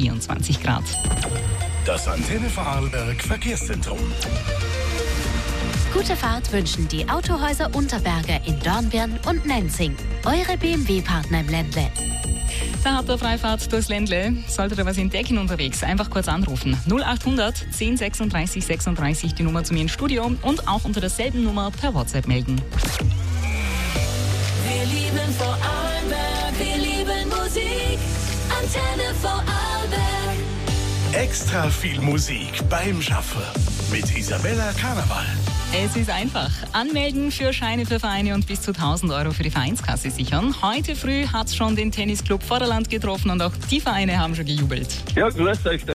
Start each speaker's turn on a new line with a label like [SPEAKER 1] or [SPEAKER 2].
[SPEAKER 1] 24 Grad.
[SPEAKER 2] Das Antenne Vorarlberg Verkehrszentrum.
[SPEAKER 3] Gute Fahrt wünschen die Autohäuser Unterberger in Dornbirn und Nenzing. Eure BMW-Partner im Ländle.
[SPEAKER 1] Da habt ihr Freifahrt durchs Ländle. Solltet ihr was entdecken unterwegs, einfach kurz anrufen. 0800 10 36 36 die Nummer zu mir ins Studio und auch unter derselben Nummer per WhatsApp melden.
[SPEAKER 4] Wir lieben Vorarlberg, wir lieben Musik. Antenne Vorarlberg.
[SPEAKER 2] Extra viel Musik beim Schaffen mit Isabella Karneval.
[SPEAKER 1] Es ist einfach. Anmelden für Scheine für Vereine und bis zu 1.000 Euro für die Vereinskasse sichern. Heute früh hat es schon den Tennisclub Vorderland getroffen und auch die Vereine haben schon gejubelt.
[SPEAKER 5] Ja, grüß euch.